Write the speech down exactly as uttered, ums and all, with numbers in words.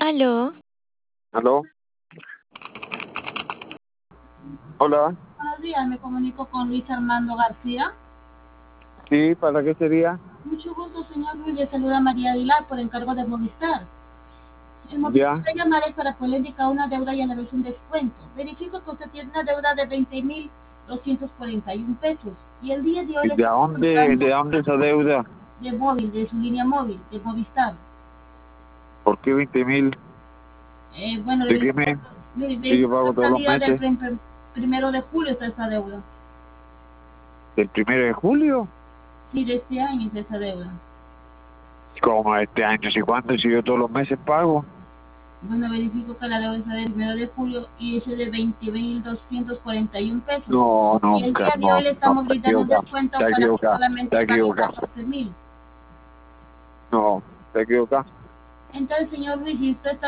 Aló. ¿Aló? Hola. Buenos días, me comunico con Luis Armando García. Sí, ¿para qué sería? Mucho gusto, señor Luis. Le saluda María Aguilar por encargo de Movistar. El motivo Ya. de llamar es para poderle indicar una deuda y añadirse un descuento. Verifico que usted tiene una deuda de veinte mil doscientos cuarenta y un pesos. Y el día de hoy ¿Y le de estamos dónde, contando de dónde esa deuda? de móvil, de su línea móvil, de Movistar. ¿Por qué veinte mil? Eh, bueno, le ¿De qué verifico, mes? le Si yo verifico que pago hasta todos el los día del meses. prim- prim- primero de julio está esa deuda. ¿Del primero de julio? Sí, de este año está esa deuda. ¿Cómo este año? ¿Si cuándo? Si yo todos los meses pago. Bueno, verifico que la deuda es del primero de julio y ese de veinte mil doscientos cuarenta y un pesos. No, Y el nunca, día de no, hoy le no, estamos está brindando un equivocado, descuento está para que equivocado, está solamente pague equivocado. catorce mil. No, está equivocado. Entonces, señor Luis, si usted está